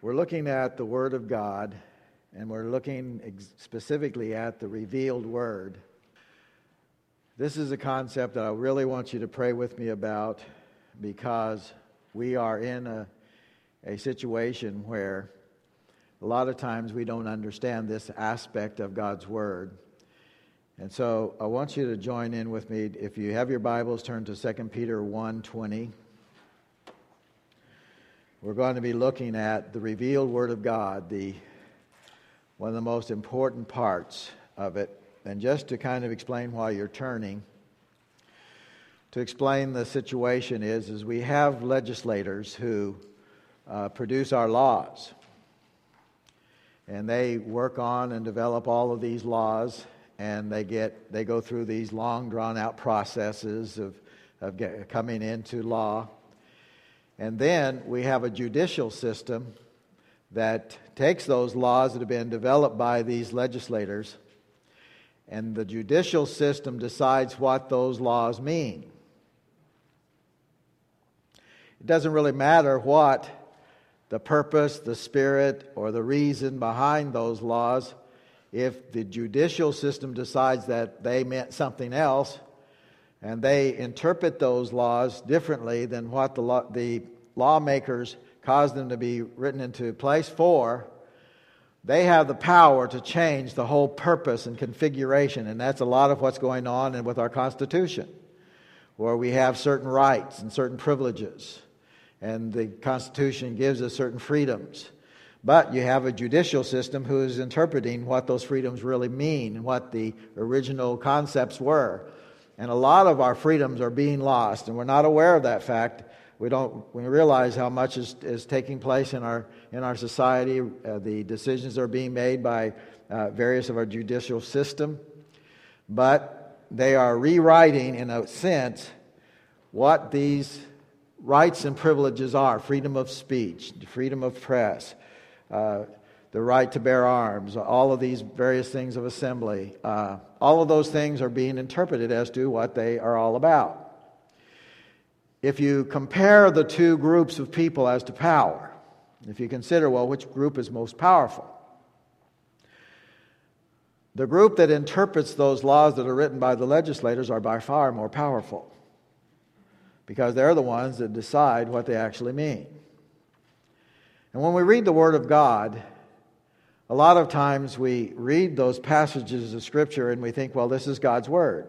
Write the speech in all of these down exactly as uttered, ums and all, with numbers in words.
We're looking at the Word of God, and we're looking ex- specifically at the revealed Word. This is a concept that I really want you to pray with me about, because we are in a, a situation where a lot of times we don't understand this aspect of God's Word. And so I want you to join in with me. If you have your Bibles, turn to Second Peter one twenty. We're going to be looking at the revealed Word of God, the one of the most important parts of it. And just to kind of explain why you're turning, to explain the situation is, is we have legislators who uh, produce our laws. And they work on and develop all of these laws, and they get they go through these long, drawn-out processes of, of get, coming into law. And then we have a judicial system that takes those laws that have been developed by these legislators, and the judicial system decides what those laws mean. It doesn't really matter what the purpose, the spirit, or the reason behind those laws. If the judicial system decides that they meant something else, and they interpret those laws differently than what the law, the lawmakers caused them to be written into place for, they have the power to change the whole purpose and configuration. And that's a lot of what's going on with our Constitution, where we have certain rights and certain privileges, and the Constitution gives us certain freedoms. But you have a judicial system who is interpreting what those freedoms really mean and what the original concepts were. And a lot of our freedoms are being lost, and we're not aware of that fact. We don't we realize how much is, is taking place in our in our society. Uh, the decisions are being made by uh, various of our judicial system, but they are rewriting, in a sense, what these rights and privileges are: freedom of speech, freedom of press, uh, the right to bear arms, all of these various things of assembly. Uh, all of those things are being interpreted as to what they are all about. If you compare the two groups of people as to power, if you consider, well, which group is most powerful? The group that interprets those laws that are written by the legislators are by far more powerful, because they're the ones that decide what they actually mean. And when we read the Word of God, a lot of times we read those passages of Scripture and we think, well, this is God's Word.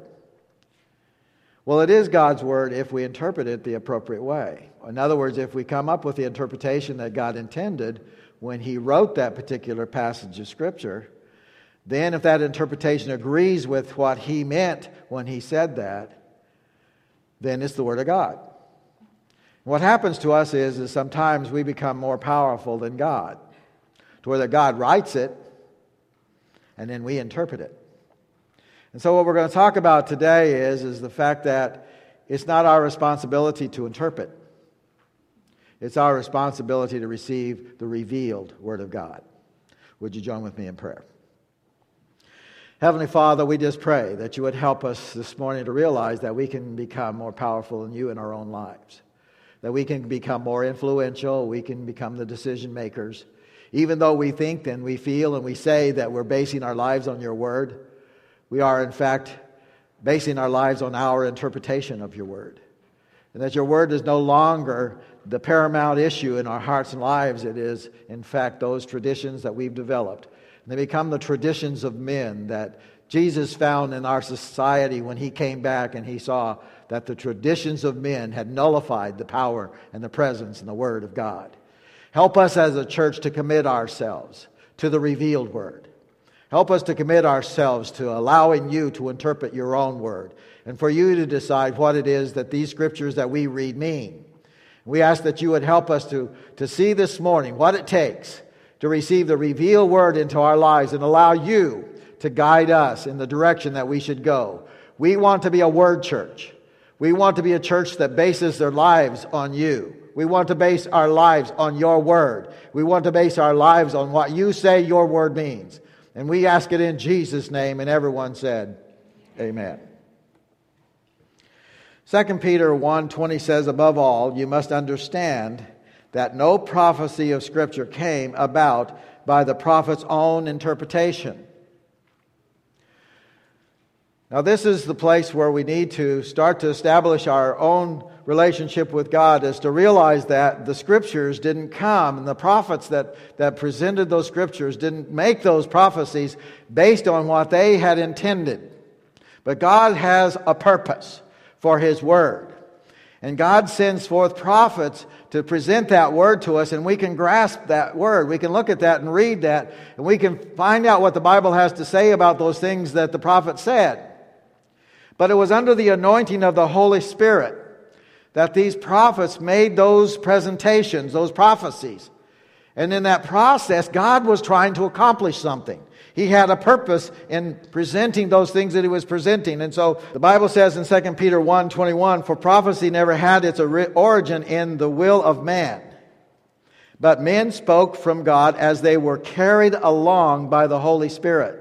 Well, it is God's Word if we interpret it the appropriate way. In other words, if we come up with the interpretation that God intended when He wrote that particular passage of Scripture, then if that interpretation agrees with what He meant when He said that, then it's the Word of God. What happens to us is, is sometimes we become more powerful than God, to where that God writes it and then we interpret it. And so what we're going to talk about today is, is the fact that it's not our responsibility to interpret. It's our responsibility to receive the revealed Word of God. Would you join with me in prayer? Heavenly Father, we just pray that you would help us this morning to realize that we can become more powerful than you in our own lives. That we can become more influential, we can become the decision makers. Even though we think and we feel and we say that we're basing our lives on your Word, we are, in fact, basing our lives on our interpretation of your Word. And that your Word is no longer the paramount issue in our hearts and lives. It is, in fact, those traditions that we've developed. And they become the traditions of men that Jesus found in our society when He came back and He saw that the traditions of men had nullified the power and the presence and the Word of God. Help us as a church to commit ourselves to the revealed Word. Help us to commit ourselves to allowing you to interpret your own Word, and for you to decide what it is that these scriptures that we read mean. We ask that you would help us to, to see this morning what it takes to receive the revealed Word into our lives and allow you to guide us in the direction that we should go. We want to be a Word church. We want to be a church that bases their lives on you. We want to base our lives on your Word. We want to base our lives on what you say your Word means. And we ask it in Jesus' name, and everyone said, amen. Second Peter one twenty says, above all, you must understand that no prophecy of Scripture came about by the prophet's own interpretation. Now, this is the place where we need to start to establish our own relationship with God, is to realize that the Scriptures didn't come, and the prophets that, that presented those Scriptures didn't make those prophecies based on what they had intended. But God has a purpose for His Word. And God sends forth prophets to present that Word to us, and we can grasp that Word. We can look at that and read that, and we can find out what the Bible has to say about those things that the prophet said. But it was under the anointing of the Holy Spirit that these prophets made those presentations, those prophecies. And in that process, God was trying to accomplish something. He had a purpose in presenting those things that He was presenting. And so the Bible says in Second Peter one twenty-one, "For prophecy never had its origin in the will of man, but men spoke from God as they were carried along by the Holy Spirit."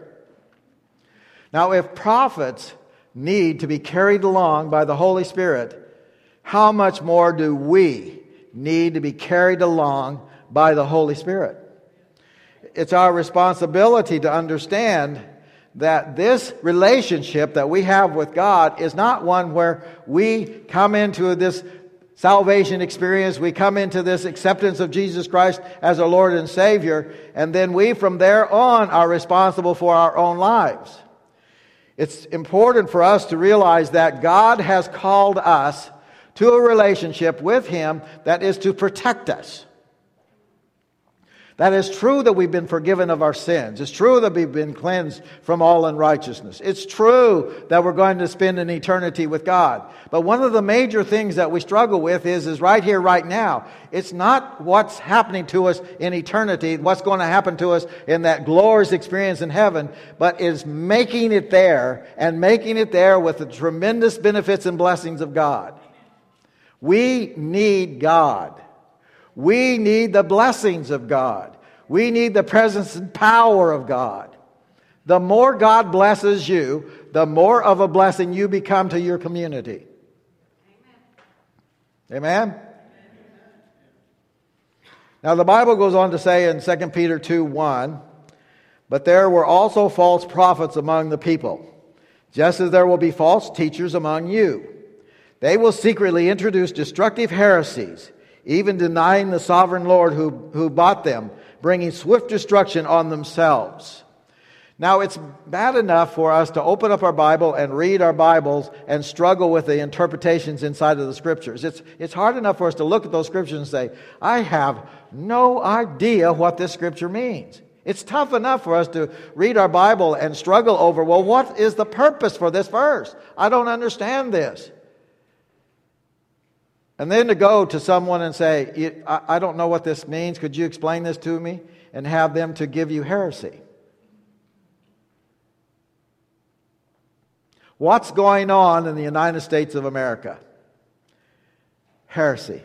Now, if prophets need to be carried along by the Holy Spirit, how much more do we need to be carried along by the Holy Spirit? It's our responsibility to understand that this relationship that we have with God is not one where we come into this salvation experience, we come into this acceptance of Jesus Christ as our Lord and Savior, and then we from there on are responsible for our own lives. It's important for us to realize that God has called us to a relationship with Him that is to protect us. That is true that we've been forgiven of our sins. It's true that we've been cleansed from all unrighteousness. It's true that we're going to spend an eternity with God. But one of the major things that we struggle with is, is right here, right now. It's not what's happening to us in eternity, what's going to happen to us in that glorious experience in heaven, but is making it there, and making it there with the tremendous benefits and blessings of God. We need God. We need the blessings of God. We need the presence and power of God. The more God blesses you, the more of a blessing you become to your community. Amen? Amen? Now the Bible goes on to say in Second Peter two one, "But there were also false prophets among the people, just as there will be false teachers among you. They will secretly introduce destructive heresies, even denying the sovereign Lord who, who bought them, bringing swift destruction on themselves." Now, it's bad enough for us to open up our Bible and read our Bibles and struggle with the interpretations inside of the Scriptures. It's, it's hard enough for us to look at those Scriptures and say, I have no idea what this Scripture means. It's tough enough for us to read our Bible and struggle over, well, what is the purpose for this verse? I don't understand this. And then to go to someone and say, I don't know what this means, could you explain this to me? And have them to give you heresy. What's going on in the United States of America? Heresy.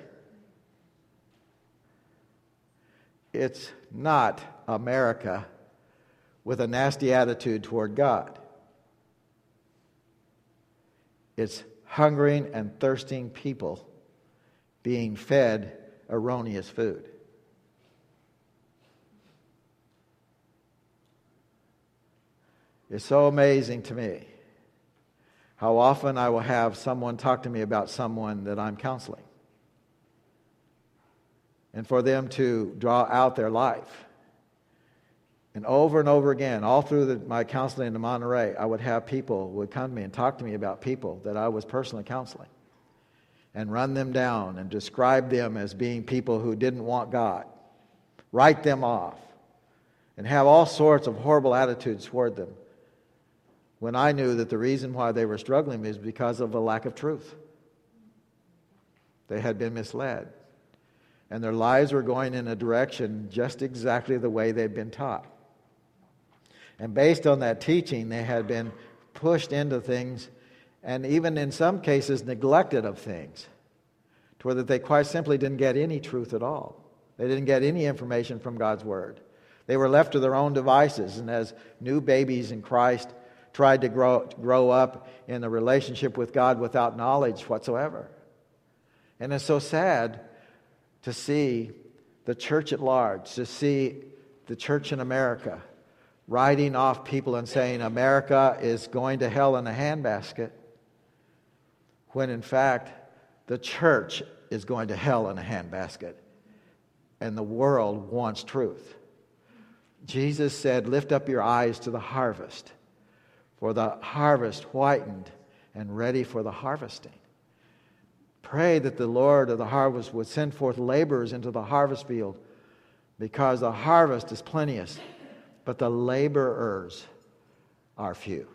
It's not America with a nasty attitude toward God. It's hungering and thirsting people being fed erroneous food. It's so amazing to me how often I will have someone talk to me about someone that I'm counseling, and for them to draw out their life. And over and over again, all through the, my counseling in Monterey, I would have people would come to me and talk to me about people that I was personally counseling, and run them down and describe them as being people who didn't want God, write them off, and have all sorts of horrible attitudes toward them, when I knew that the reason why they were struggling is because of a lack of truth. They had been misled, and their lives were going in a direction just exactly the way they'd been taught. And based on that teaching, they had been pushed into things, and even in some cases neglected of things, to where that they quite simply didn't get any truth at all. They didn't get any information from God's Word. They were left to their own devices, and as new babies in Christ tried to grow, to grow up in a relationship with God without knowledge whatsoever. And it's so sad to see the church at large, to see the church in America writing off people and saying America is going to hell in a handbasket, when in fact the church is going to hell in a handbasket, and the world wants truth. Jesus said, lift up your eyes to the harvest, for the harvest whitened and ready for the harvesting. Pray that the Lord of the harvest would send forth laborers into the harvest field, because the harvest is plenteous, but the laborers are few.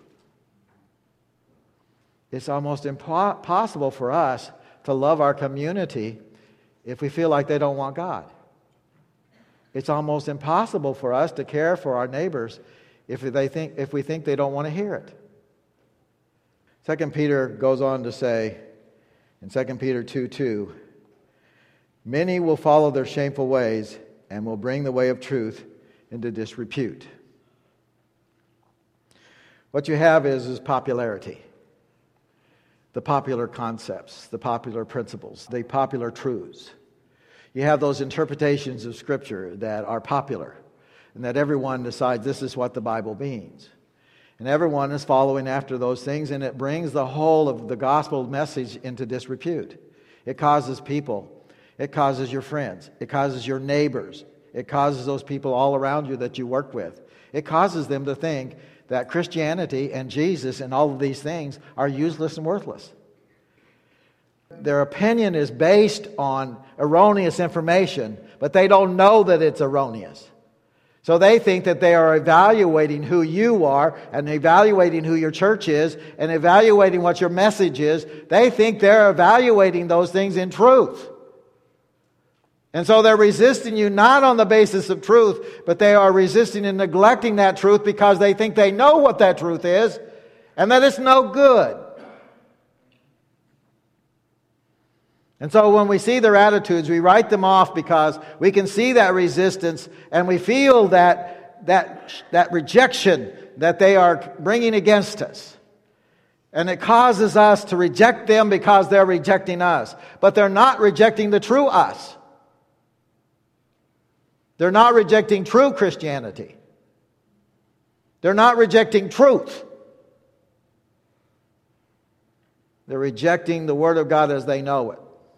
It's almost impossible for us to love our community if we feel like they don't want God. It's almost impossible for us to care for our neighbors if they think if we think they don't want to hear it. Second Peter goes on to say in Second Peter two two, many will follow their shameful ways and will bring the way of truth into disrepute. What you have is, is popularity. The popular concepts, the popular principles, the popular truths. You have those interpretations of Scripture that are popular, and that everyone decides this is what the Bible means. And everyone is following after those things, and it brings the whole of the gospel message into disrepute. It causes people, it causes your friends, it causes your neighbors, it causes those people all around you that you work with. It causes them to think that Christianity and Jesus and all of these things are useless and worthless. Their opinion is based on erroneous information, but they don't know that it's erroneous. So they think that they are evaluating who you are and evaluating who your church is and evaluating what your message is. They think they're evaluating those things in truth. And so they're resisting you not on the basis of truth, but they are resisting and neglecting that truth because they think they know what that truth is and that it's no good. And so when we see their attitudes, we write them off because we can see that resistance and we feel that, that, that rejection that they are bringing against us. And it causes us to reject them because they're rejecting us. But they're not rejecting the true us. They're not rejecting true Christianity. They're not rejecting truth. They're rejecting the Word of God as they know it.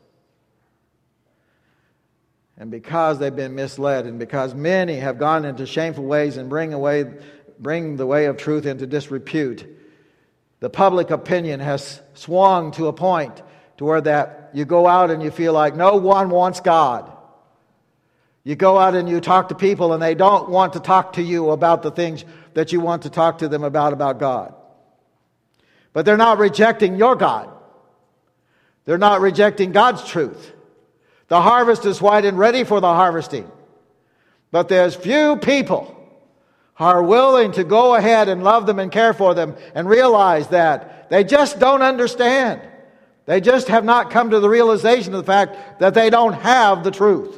And because they've been misled, and because many have gone into shameful ways and bring away, bring the way of truth into disrepute, the public opinion has swung to a point to where that you go out and you feel like no one wants God. You go out and you talk to people and they don't want to talk to you about the things that you want to talk to them about, about God. But they're not rejecting your God. They're not rejecting God's truth. The harvest is white and ready for the harvesting. But there's few people who are willing to go ahead and love them and care for them and realize that they just don't understand. They just have not come to the realization of the fact that they don't have the truth.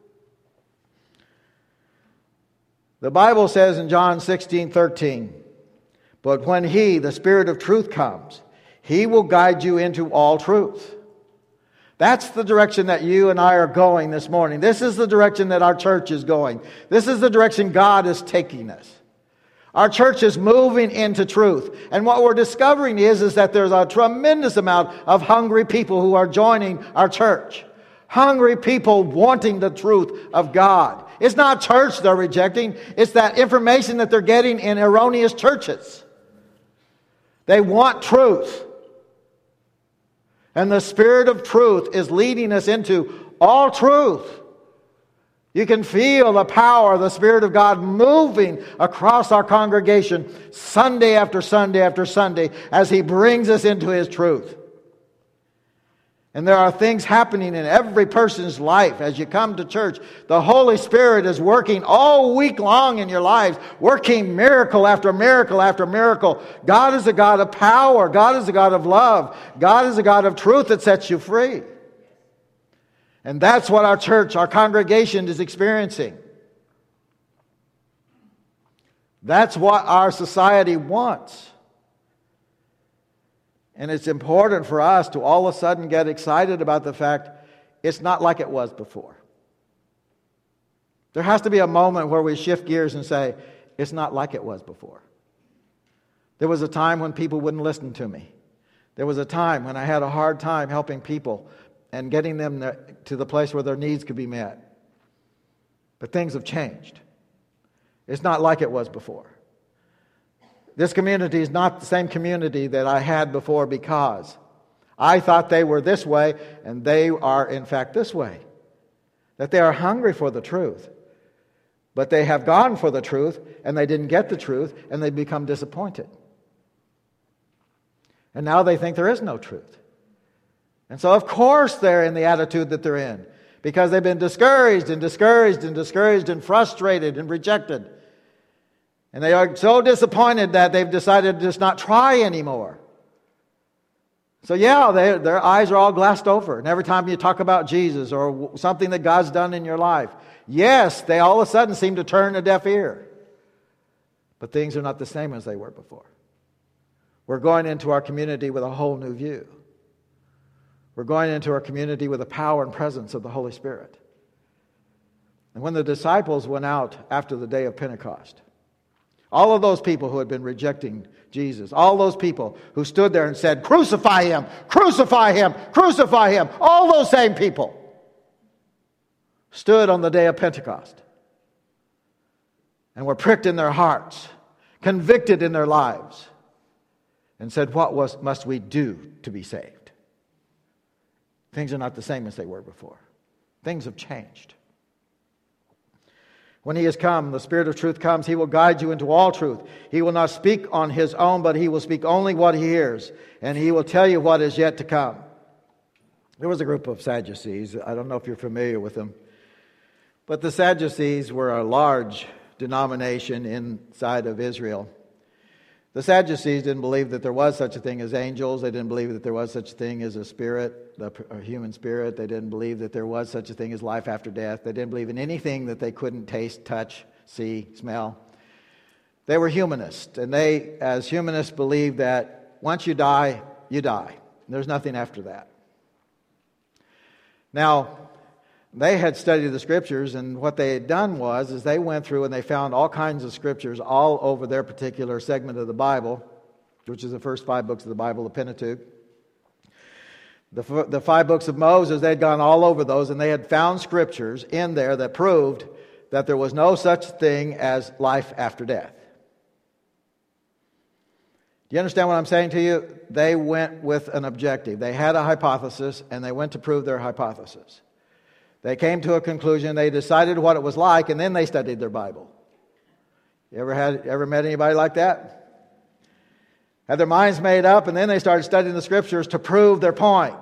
The Bible says in John sixteen thirteen, but when He, the Spirit of truth, comes, He will guide you into all truth. That's the direction that you and I are going this morning. This is the direction that our church is going. This is the direction God is taking us. Our church is moving into truth. And what we're discovering is, is that there's a tremendous amount of hungry people who are joining our church. Hungry people wanting the truth of God. It's not church they're rejecting. It's that information that they're getting in erroneous churches. They want truth. And the Spirit of truth is leading us into all truth. You can feel the power of the Spirit of God moving across our congregation Sunday after Sunday after Sunday as He brings us into His truth. And there are things happening in every person's life as you come to church. The Holy Spirit is working all week long in your lives, working miracle after miracle after miracle. God is a God of power. God is a God of love. God is a God of truth that sets you free. And that's what our church, our congregation is experiencing. That's what our society wants. And it's important for us to all of a sudden get excited about the fact it's not like it was before. There has to be a moment where we shift gears and say, it's not like it was before. There was a time when people wouldn't listen to me. There was a time when I had a hard time helping people and getting them to the place where their needs could be met. But things have changed. It's not like it was before. This community is not the same community that I had before because I thought they were this way and they are in fact this way. That they are hungry for the truth. But they have gone for the truth and they didn't get the truth and they become disappointed. And now they think there is no truth. And so of course they're in the attitude that they're in. Because they've been discouraged and discouraged and discouraged and frustrated and rejected. And they are so disappointed that they've decided to just not try anymore. So yeah, they, their eyes are all glassed over. And every time you talk about Jesus or something that God's done in your life, yes, they all of a sudden seem to turn a deaf ear. But things are not the same as they were before. We're going into our community with a whole new view. We're going into our community with the power and presence of the Holy Spirit. And when the disciples went out after the day of Pentecost, all of those people who had been rejecting Jesus, all those people who stood there and said, crucify him, crucify him, crucify him, all those same people stood on the day of Pentecost and were pricked in their hearts, convicted in their lives, and said, what was, must we do to be saved? Things are not the same as they were before. Things have changed. When he has come, the Spirit of truth comes, he will guide you into all truth. He will not speak on his own, but he will speak only what he hears, and he will tell you what is yet to come. There was a group of Sadducees. I don't know if you're familiar with them. But the Sadducees were a large denomination inside of Israel. The Sadducees didn't believe that there was such a thing as angels. They didn't believe that there was such a thing as a spirit, a human spirit. They didn't believe that there was such a thing as life after death. They didn't believe in anything that they couldn't taste, touch, see, smell. They were humanists. And they, as humanists, believed that once you die, you die. There's nothing after that. Now, they had studied the Scriptures, and what they had done was is they went through and they found all kinds of Scriptures all over their particular segment of the Bible, which is the first five books of the Bible, the Pentateuch. The, the five books of Moses, they had gone all over those, and they had found Scriptures in there that proved that there was no such thing as life after death. Do you understand what I'm saying to you? They went with an objective. They had a hypothesis, and they went to prove their hypothesis. They came to a conclusion, they decided what it was like, and then they studied their Bible. You ever had ever met anybody like that? Had their minds made up, and then they started studying the Scriptures to prove their point.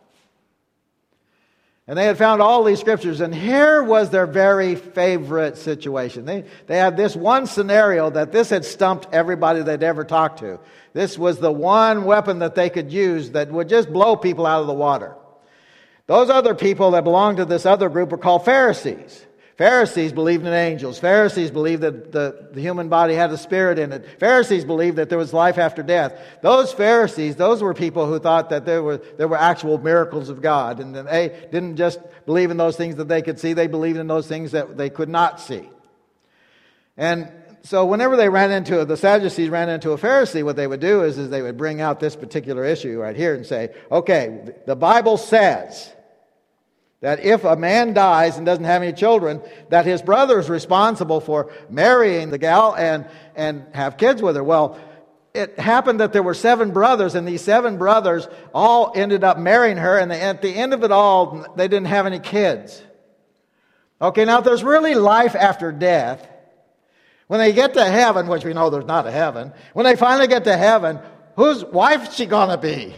And they had found all these Scriptures, and here was their very favorite situation. They, they had this one scenario that this had stumped everybody they'd ever talked to. This was the one weapon that they could use that would just blow people out of the water. Those other people that belonged to this other group were called Pharisees. Pharisees believed in angels. Pharisees believed that the, the human body had a spirit in it. Pharisees believed that there was life after death. Those Pharisees, those were people who thought that there were, there were actual miracles of God. And they didn't just believe in those things that they could see. They believed in those things that they could not see. And so whenever they ran into, the Sadducees ran into a Pharisee, what they would do is, is they would bring out this particular issue right here and say, okay, the Bible says that if a man dies and doesn't have any children, that his brother is responsible for marrying the gal and, and have kids with her. Well, it happened that there were seven brothers, and these seven brothers all ended up marrying her, and they, at the end of it all, they didn't have any kids. Okay, now if there's really life after death, when they get to heaven, which we know there's not a heaven, when they finally get to heaven, whose wife is she going to be?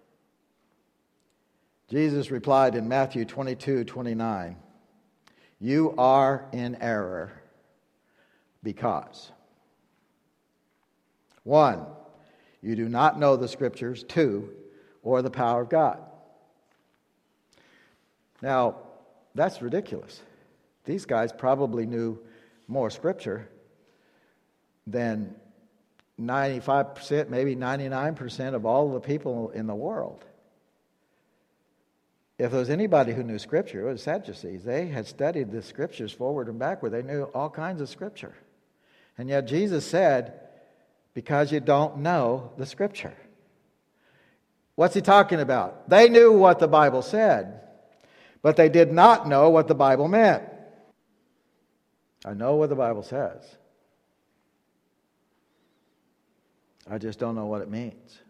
Jesus replied in Matthew twenty-two twenty-nine, you are in error because, one, you do not know the Scriptures, two, or the power of God. Now, that's ridiculous. These guys probably knew more Scripture than ninety-five percent, maybe ninety-nine percent of all the people in the world. if there was anybody who knew Scripture, it was Sadducees. They had studied the Scriptures forward and backward. They knew all kinds of Scripture. And yet Jesus said, because you don't know the Scripture. What's he talking about? They knew what the Bible said, but they did not know what the Bible meant. I know what the Bible says. I just don't know what it means.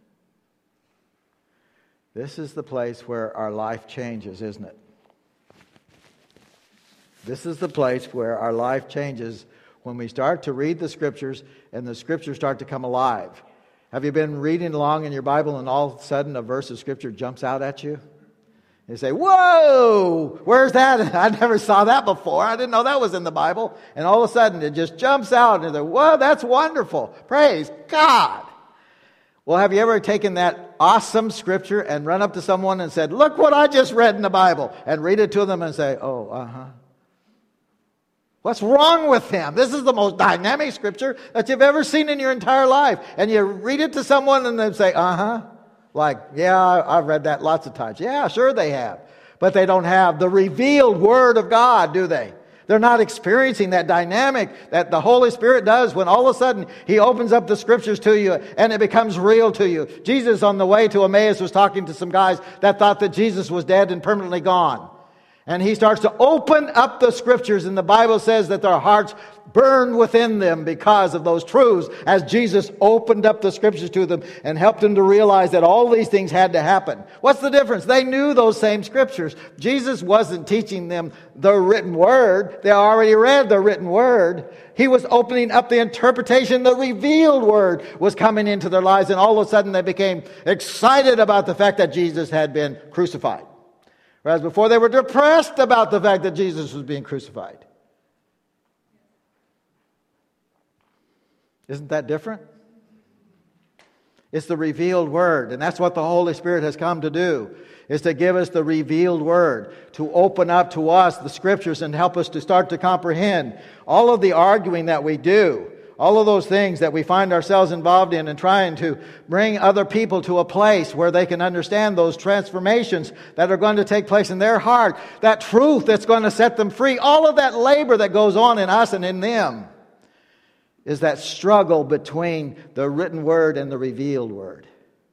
This is the place where our life changes, isn't it? This is the place where our life changes when we start to read the Scriptures and the Scriptures start to come alive. Have you been reading along in your Bible and all of a sudden a verse of Scripture jumps out at you? You say, whoa, where's that? I never saw that before. I didn't know that was in the Bible. And all of a sudden it just jumps out and you say, whoa, that's wonderful. Praise God. Well, have you ever taken that awesome Scripture and run up to someone and said, look what I just read in the Bible, and read it to them and say, oh, uh-huh. What's wrong with him? This is the most dynamic Scripture that you've ever seen in your entire life. And you read it to someone and they say, uh-huh. Like, yeah, I've read that lots of times. Yeah, sure they have. But they don't have the revealed Word of God, do they? They're not experiencing that dynamic that the Holy Spirit does when all of a sudden He opens up the Scriptures to you and it becomes real to you. Jesus on the way to Emmaus was talking to some guys that thought that Jesus was dead and permanently gone. And he starts to open up the Scriptures, and the Bible says that their hearts burned within them because of those truths as Jesus opened up the Scriptures to them and helped them to realize that all these things had to happen. What's the difference? They knew those same Scriptures. Jesus wasn't teaching them the written Word. They already read the written Word. He was opening up the interpretation. The revealed Word was coming into their lives, and all of a sudden they became excited about the fact that Jesus had been crucified. Whereas before they were depressed about the fact that Jesus was being crucified. Isn't that different? It's the revealed Word, and that's what the Holy Spirit has come to do, is to give us the revealed Word, to open up to us the Scriptures and help us to start to comprehend all of the arguing that we do, all of those things that we find ourselves involved in and trying to bring other people to a place where they can understand those transformations that are going to take place in their heart, that truth that's going to set them free. All of that labor that goes on in us and in them is that struggle between the written Word and the revealed Word.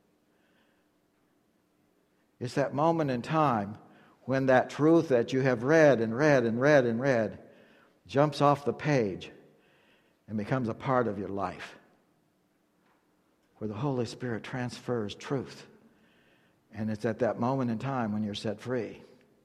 It's that moment in time when that truth that you have read and read and read and read jumps off the page and becomes a part of your life, where the Holy Spirit transfers truth. And it's at that moment in time when you're set free.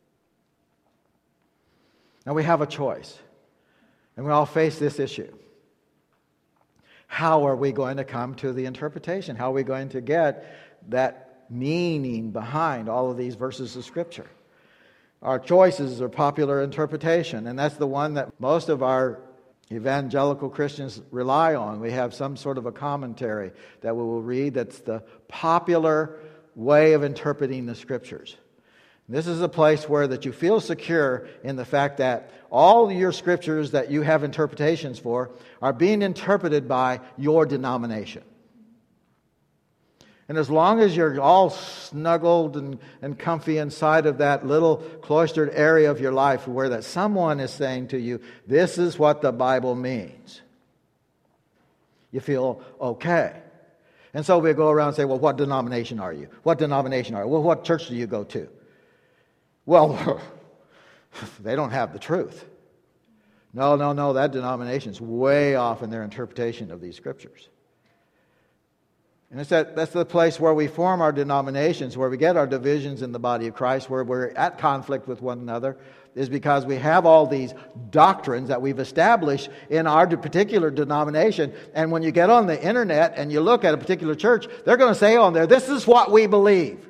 Now we have a choice, and we all face this issue. How are we going to come to the interpretation? How are we going to get that meaning behind all of these verses of Scripture? Our choices are popular interpretation, and that's the one that most of our evangelical Christians rely on. We have some sort of a commentary that we will read that's the popular way of interpreting the Scriptures. This is a place where that you feel secure in the fact that all your Scriptures that you have interpretations for are being interpreted by your denomination. And as long as you're all snuggled and, and comfy inside of that little cloistered area of your life where that someone is saying to you, this is what the Bible means, you feel okay. And so we go around and say, well, what denomination are you? What denomination are you? Well, what church do you go to? Well, they don't have the truth. No, no, no, that denomination's way off in their interpretation of these Scriptures. And it's that, that's the place where we form our denominations, where we get our divisions in the body of Christ, where we're at conflict with one another, is because we have all these doctrines that we've established in our particular denomination. And when you get on the internet and you look at a particular church, they're going to say on there, this is what we believe.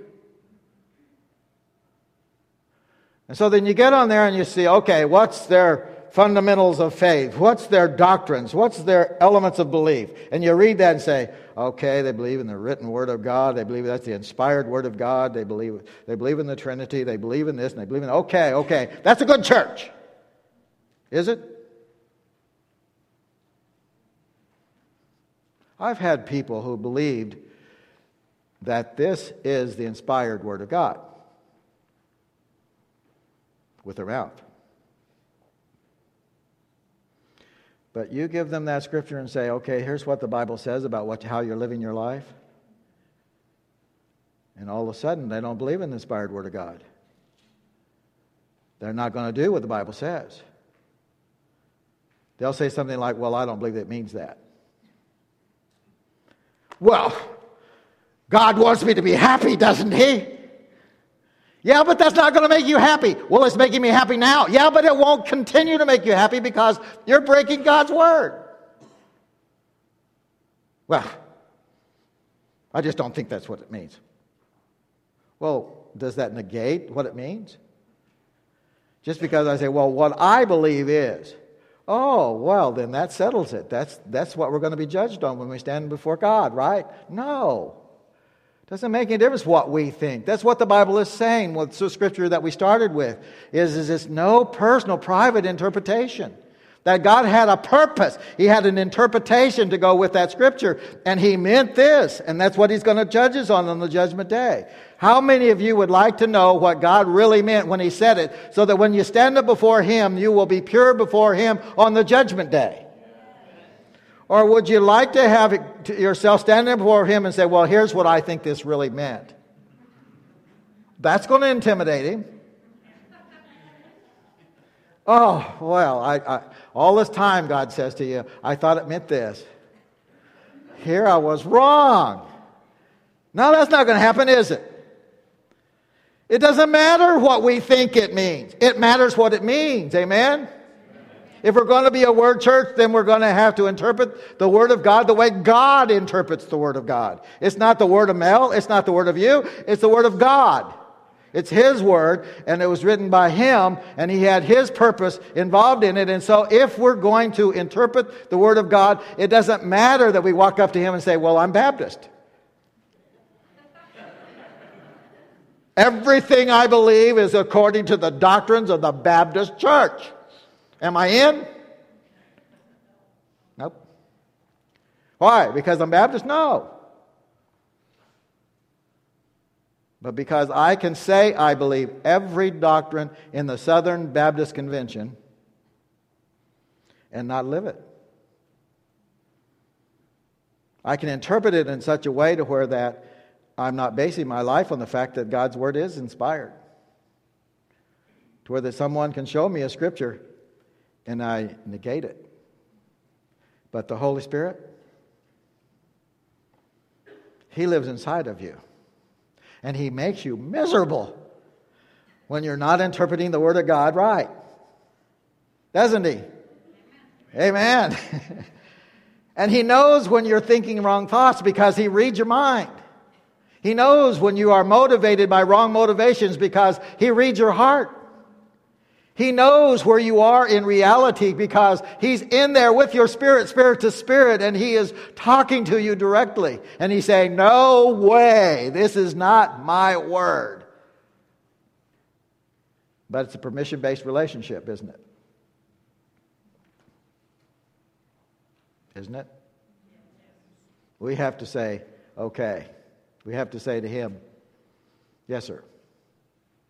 And so then you get on there and you see, okay, what's their fundamentals of faith? What's their doctrines? What's their elements of belief? And you read that and say, okay, they believe in the written Word of God. They believe that's the inspired Word of God. They believe they believe in the Trinity. They believe in this and they believe in... Okay, okay, that's a good church. Is it? I've had people who believed that this is the inspired Word of God. with their mouth. But you give them that scripture and say, okay, here's what the Bible says about what, how you're living your life. And all of a sudden, they don't believe in the inspired Word of God. They're not going to do what the Bible says. They'll say something like, well, I don't believe it means that. Well, God wants me to be happy, doesn't He? Yeah, but that's not going to make you happy. Well, it's making me happy now. Yeah, but it won't continue to make you happy because you're breaking God's Word. Well, I just don't think that's what it means. Well, does that negate what it means? Just because I say, well, what I believe is, oh, well, then that settles it. That's, that's what we're going to be judged on when we stand before God, right? No. Doesn't make any difference what we think. That's what the Bible is saying. Well, the scripture that we started with is, is it's no personal, private interpretation. That God had a purpose. He had an interpretation to go with that scripture. And He meant this. And that's what He's going to judge us on on the judgment day. How many of you would like to know what God really meant when He said it, so that when you stand up before Him, you will be pure before Him on the judgment day? Or would you like to have it, to yourself standing before Him and say, well, here's what I think this really meant? That's going to intimidate Him. Oh, well, I, I, all this time, God says to you, I thought it meant this. Here I was wrong. No, that's not going to happen, is it? It doesn't matter what we think it means. It matters what it means. Amen? If we're going to be a Word church, then we're going to have to interpret the Word of God the way God interprets the Word of God. It's not the word of Mel. It's not the word of you. It's the Word of God. It's His Word, and it was written by Him, and He had His purpose involved in it. And so if we're going to interpret the Word of God, it doesn't matter that we walk up to Him and say, well, I'm Baptist. Everything I believe is according to the doctrines of the Baptist Church. Am I in? Nope. Why? Because I'm Baptist? No. But because I can say I believe every doctrine in the Southern Baptist Convention and not live it. I can interpret it in such a way to where that I'm not basing my life on the fact that God's Word is inspired. To where that someone can show me a scripture and I negate it. But the Holy Spirit, He lives inside of you. And He makes you miserable when you're not interpreting the Word of God right. Doesn't He? Amen. And He knows when you're thinking wrong thoughts because He reads your mind. He knows when you are motivated by wrong motivations because He reads your heart. He knows where you are in reality because He's in there with your spirit, spirit to spirit, and He is talking to you directly. And He's saying, no way, this is not my word. But it's a permission-based relationship, isn't it? Isn't it? We have to say, okay. We have to say to Him, yes, sir.